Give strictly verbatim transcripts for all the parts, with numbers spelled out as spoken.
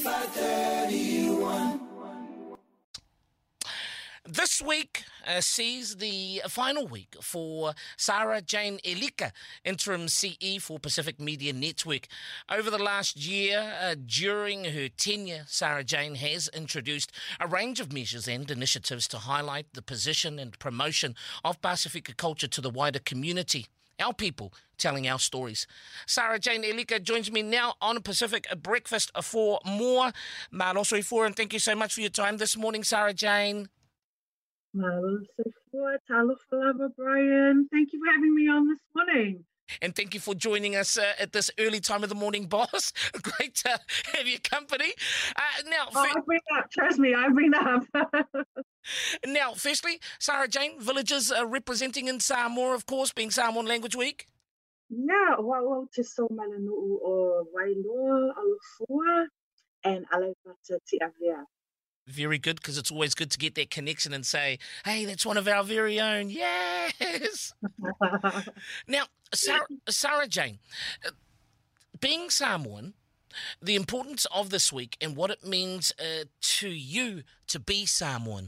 five thirty-one. This week uh, sees the final week for Sarah Jane Elika, Interim C E for Pacific Media Network. Over the last year, uh, during her tenure, Sarah Jane has introduced a range of measures and initiatives to highlight the position and promotion of Pasifika culture to the wider community. Our people telling our stories. Sarah Jane Elika joins me now on Pacific Breakfast for more. Malosoi for, and thank you so much for your time this morning, Sarah Jane. Malosoi for, talofa lava, Brian. Thank you for having me on this morning. And thank you for joining us uh, at this early time of the morning, boss. Great to have your company. Uh, now, oh, fa- I've been up. Trust me, I've been up. Now, firstly, Sarah Jane, villages uh, representing in Samoa, of course, being Samoan Language Week. Yeah, wao te so malanuu o Wailoa, Alofua, and Alevata Te Avea. Very good, because it's always good to get that connection and say, hey, that's one of our very own. Yes. Now, Sarah, Sarah Jane, uh, being Samoan, the importance of this week and what it means uh, to you to be Samoan.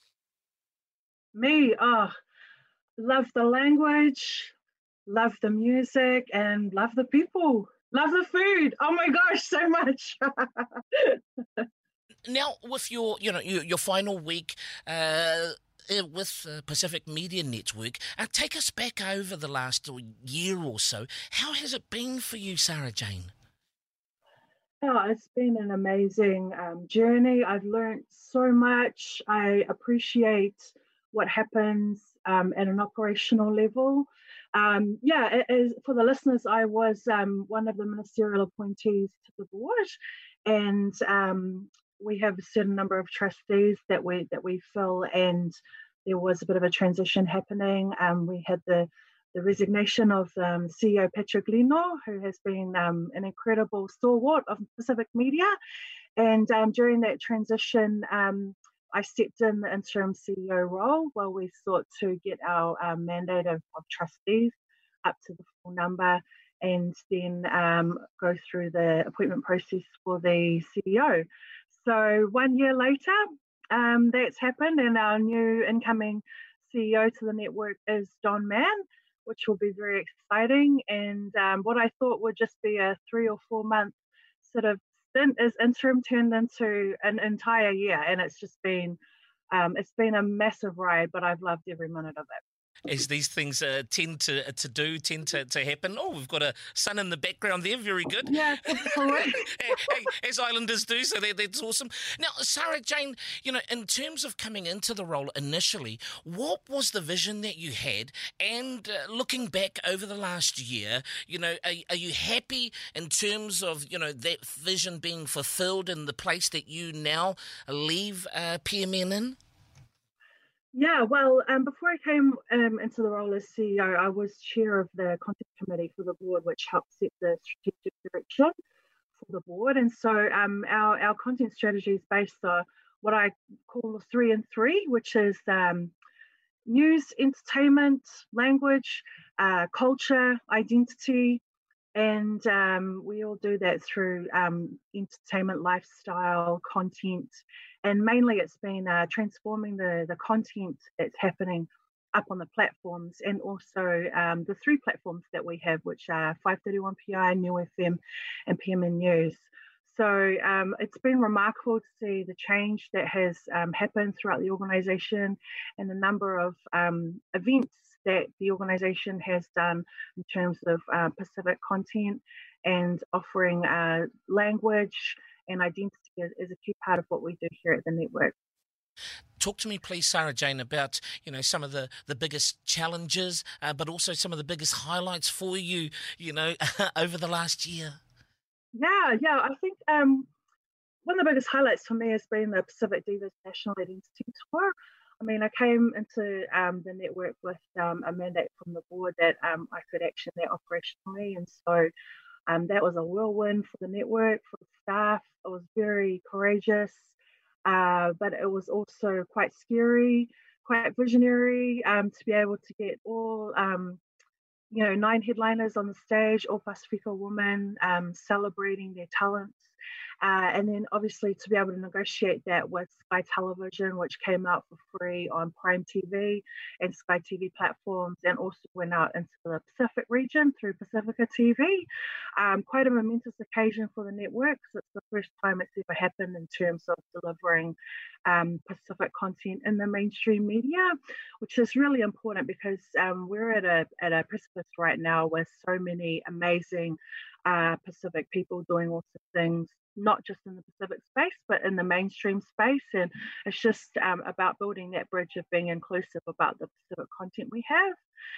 Me, oh, love the language, love the music, and love the people. Love the food. Oh my gosh, so much. Now, with your, you know, your, your final week uh, with uh, Pacific Media Network, uh, take us back over the last year or so. How has it been for you, Sarah Jane? Oh, it's been an amazing um, journey. I've learned so much. I appreciate what happens um, at an operational level. Um, yeah, it is, for the listeners, I was um, one of the ministerial appointees to the board, and um, we have a certain number of trustees that we that we fill, and there was a bit of a transition happening. Um, we had the the resignation of um, C E O Patrick Lino, who has been um, an incredible stalwart of Pacific Media, and um, during that transition, um, I stepped in the interim C E O role while we sought to get our um, mandate of, of trustees up to the full number, and then um, go through the appointment process for the C E O. So one year later, um, that's happened, and our new incoming C E O to the network is Don Mann, which will be very exciting. And um, what I thought would just be a three or four month sort of stint is interim turned into an entire year, and it's just been um, it's been a massive ride, but I've loved every minute of it. As these things uh, tend to to do, tend to, to happen. Oh, we've got a sun in the background there. Very good. Yeah, correct. As Islanders do, so that, that's awesome. Now, Sarah Jane, you know, in terms of coming into the role initially, what was the vision that you had? And uh, looking back over the last year, you know, are, are you happy in terms of, you know, that vision being fulfilled in the place that you now leave uh, P M N in? Yeah, well, um, before I came um, into the role as C E O, I was chair of the content committee for the board, which helped set the strategic direction for the board. And so um, our, our content strategy is based on what I call the three and three, which is um, news, entertainment, language, uh, culture, identity. And um, we all do that through um, entertainment, lifestyle, content. And mainly it's been uh, transforming the, the content that's happening up on the platforms, and also um, the three platforms that we have, which are five thirty-one P I, New F M, and P M N News. So um, it's been remarkable to see the change that has um, happened throughout the organisation, and the number of um, events that the organisation has done in terms of uh, Pacific content and offering uh, language and identity is, is a key part of what we do here at the network. Talk to me, please, Sarah Jane, about, you know, some of the, the biggest challenges, uh, but also some of the biggest highlights for you, you know, over the last year. Yeah, yeah. I think um, one of the biggest highlights for me has been the Pacific Divas National Identity Tour. I mean, I came into um, the network with um, a mandate from the board that um, I could action that operationally. And so um, that was a whirlwind for the network, for the staff. It was very courageous, uh, but it was also quite scary, quite visionary um, to be able to get all, um, you know, nine headliners on the stage, all Pasifika women um, celebrating their talents Uh, and then obviously to be able to negotiate that with Sky Television, which came out for free on Prime T V and Sky T V platforms, and also went out into the Pacific region through Pacifica T V. Um, quite a momentous occasion for the network, because it's the first time it's ever happened in terms of delivering um, Pacific content in the mainstream media, which is really important because um, we're at a at a precipice right now with so many amazing uh, Pacific people doing awesome things, not just in the Pacific space, but in the mainstream space. And it's just um, about building that bridge of being inclusive about the Pacific content we have.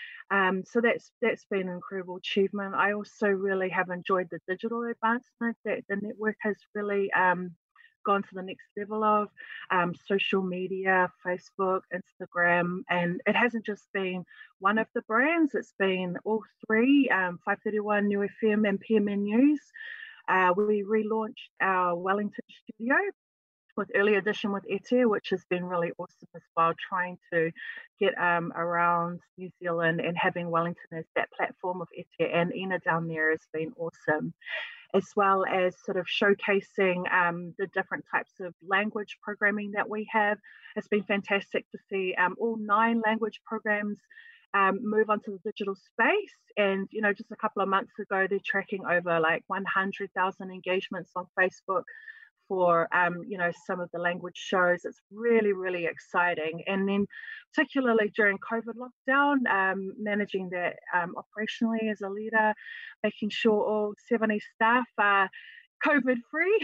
Um, so that's that's been an incredible achievement. I also really have enjoyed the digital advancement that the network has really um, gone to the next level of um, social media, Facebook, Instagram, and it hasn't just been one of the brands, it's been all three, um, five thirty-one New F M and P M N News. Uh, we relaunched our Wellington studio with Early Edition with Ete, which has been really awesome as well, trying to get um, around New Zealand and having Wellington as that platform of Ete and Ina down there has been awesome, as well as sort of showcasing um, the different types of language programming that we have. It's been fantastic to see um, all nine language programs um, move onto the digital space. And, you know, just a couple of months ago, they're tracking over like one hundred thousand engagements on Facebook for, um, you know, some of the language shows. It's really, really exciting. And then particularly during COVID lockdown, um, managing that um, operationally as a leader, making sure all seventy staff are COVID free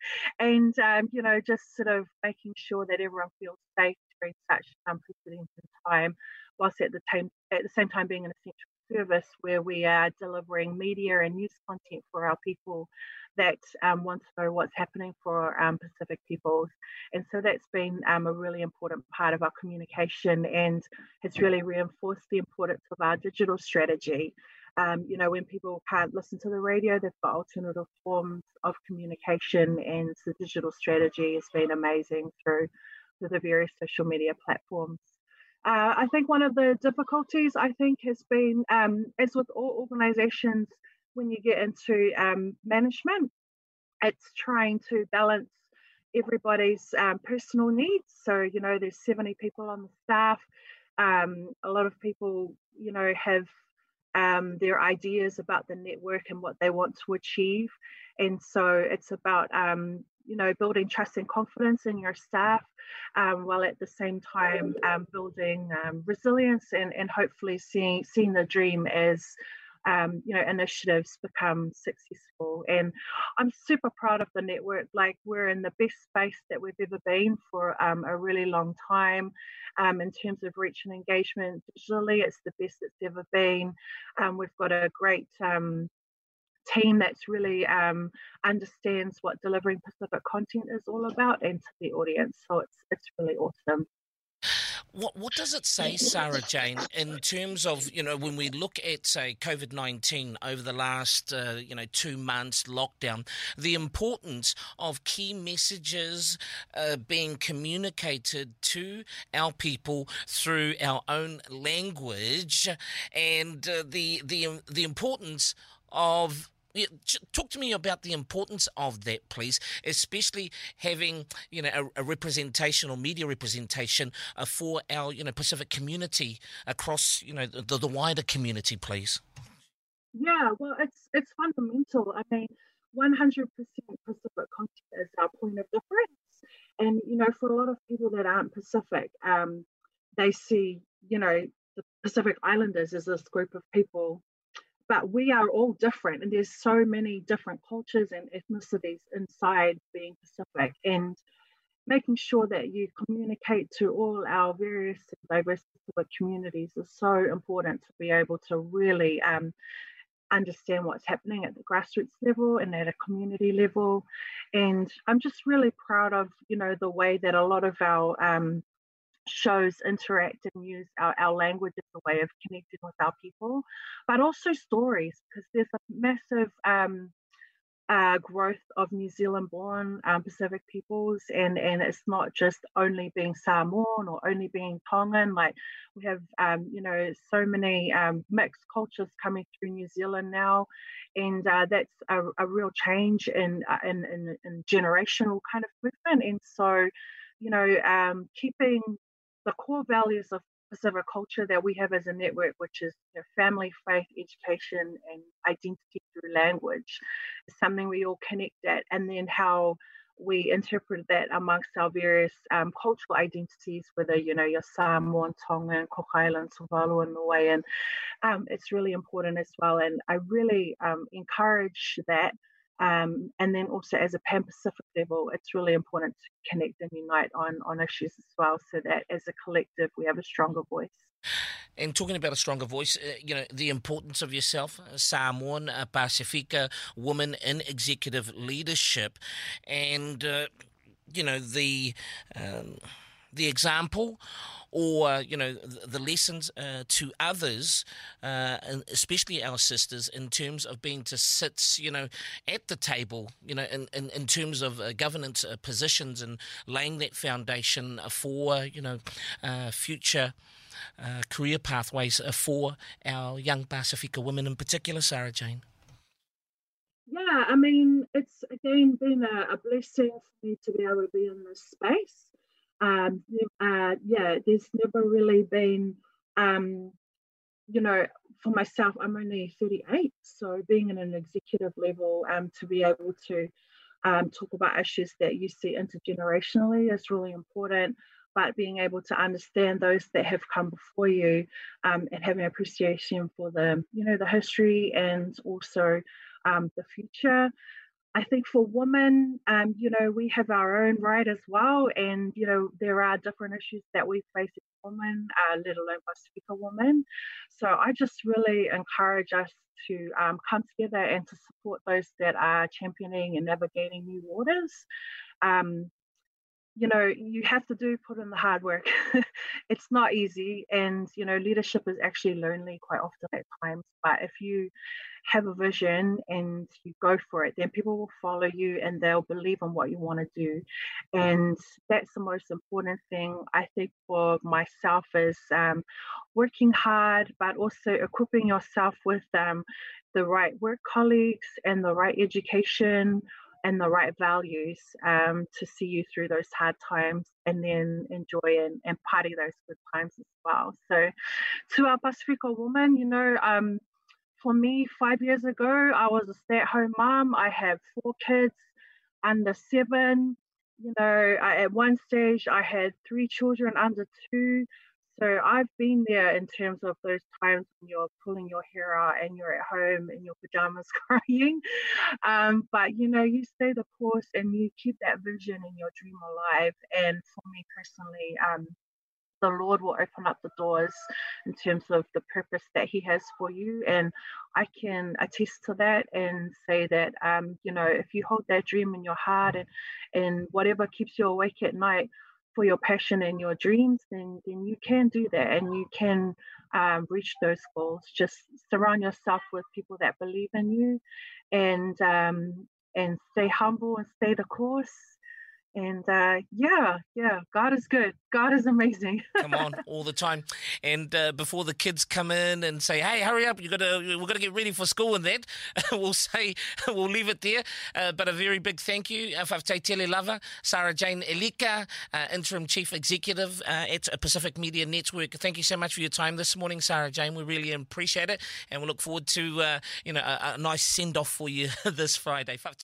and, um, you know, just sort of making sure that everyone feels safe during such unprecedented time, whilst at the, time, at the same time being an essential service where we are delivering media and news content for our people that um, want to know what's happening for um, Pacific peoples. And so that's been um, a really important part of our communication and has really reinforced the importance of our digital strategy. Um, you know, when people can't listen to the radio, they've got alternative forms of communication, and the digital strategy has been amazing through, through the various social media platforms. Uh, I think one of the difficulties, I think, has been, um, as with all organisations, when you get into um, management, it's trying to balance everybody's um, personal needs. So, you know, there's seventy people on the staff. Um, a lot of people, you know, have um, their ideas about the network and what they want to achieve. And so it's about, um, you know, building trust and confidence in your staff, um, while at the same time um, building um, resilience and, and hopefully seeing, seeing the dream as Um, you know, initiatives become successful. And I'm super proud of the network. Like, we're in the best space that we've ever been for um, a really long time. Um, in terms of reach and engagement digitally, it's the best it's ever been. Um, we've got a great um, team that's really um, understands what delivering Pacific content is all about and to the audience. So it's it's really awesome. What what does it say, Sarah Jane, in terms of, you know, when we look at, say, COVID nineteen over the last, uh, you know, two months lockdown, the importance of key messages uh, being communicated to our people through our own language, and uh, the the the importance of. Talk to me about the importance of that, please, especially having, you know, a, a representation or media representation uh, for our, you know, Pacific community across, you know, the, the wider community, please. Yeah, well, it's it's fundamental. I mean, one hundred percent Pacific content is our point of difference. And, you know, for a lot of people that aren't Pacific, um, they see, you know, the Pacific Islanders as this group of people, but we are all different, and there's so many different cultures and ethnicities inside being Pacific, and making sure that you communicate to all our various diverse Pacific communities is so important to be able to really um, understand what's happening at the grassroots level and at a community level. And I'm just really proud of, you know, the way that a lot of our um, shows interact and use our, our language as a way of connecting with our people, but also stories, because there's a massive um, uh, growth of New Zealand-born um, Pacific peoples, and and it's not just only being Samoan or only being Tongan. Like we have, um, you know, so many um, mixed cultures coming through New Zealand now, and uh, that's a, a real change in, uh, in in in generational kind of movement. And so, you know, um, keeping the core values of Pacific culture that we have as a network, which is you know, family, faith, education, and identity through language, is something we all connect at. And then how we interpret that amongst our various um, cultural identities, whether you know you're Samoan, Tongan, Cook Island, Tuvalu, and Niuean, um, it's really important as well. And I really um, encourage that. Um, and then also as a Pan-Pacific level, it's really important to connect and unite on, on issues as well, so that as a collective we have a stronger voice. And talking about a stronger voice, uh, you know, the importance of yourself, a Samoan, a Pasifika woman in executive leadership, and, uh, you know, the um, the example or, you know, the lessons uh, to others, uh, especially our sisters, in terms of being to sit, you know, at the table, you know, in, in, in terms of uh, governance uh, positions and laying that foundation for, you know, uh, future uh, career pathways for our young Pasifika women in particular, Sarah Jane. Yeah, I mean, it's again been a, a blessing for me to be able to be in this space. Um, uh, yeah, there's never really been, um, you know, for myself, I'm only thirty-eight, so being in an executive level, um, to be able to um, talk about issues that you see intergenerationally is really important. But being able to understand those that have come before you, um, and having appreciation for the, you know, the history and also um, the future. I think for women, um, you know, we have our own right as well. And, you know, there are different issues that we face as women, uh, let alone Pasifika women. So I just really encourage us to um, come together and to support those that are championing and navigating new waters. Um, you know, you have to do put in the hard work. It's not easy. And, you know, leadership is actually lonely quite often at times. But if you have a vision and you go for it, then people will follow you and they'll believe in what you want to do. And that's the most important thing, I think, for myself is um, working hard, but also equipping yourself with um, the right work colleagues and the right education and the right values um, to see you through those hard times and then enjoy and, and party those good times as well. So to our Pasifika woman, you know, um, for me, five years ago, I was a stay-at-home mom. I have four kids under seven. You know, I, at one stage, I had three children under two. So I've been there in terms of those times when you're pulling your hair out and you're at home in your pajamas crying. Um, but, you know, you stay the course and you keep that vision and your dream alive. And for me personally, um, the Lord will open up the doors in terms of the purpose that He has for you. And I can attest to that and say that, um, you know, if you hold that dream in your heart and, and whatever keeps you awake at night for your passion and your dreams, then, then you can do that and you can um, reach those goals. Just surround yourself with people that believe in you and, um, and stay humble and stay the course. And uh, yeah, yeah, God is good. God is amazing. Come on, all the time. And uh, before the kids come in and say, "Hey, hurry up! You got to, we're going to get ready for school," and that we'll say, we'll leave it there. Uh, but a very big thank you, Whawhai Tele Lava, Sarah Jane Elika, uh, interim chief executive uh, at Pacific Media Network. Thank you so much for your time this morning, Sarah Jane. We really appreciate it, and we look forward to uh, you know a, a nice send off for you this Friday.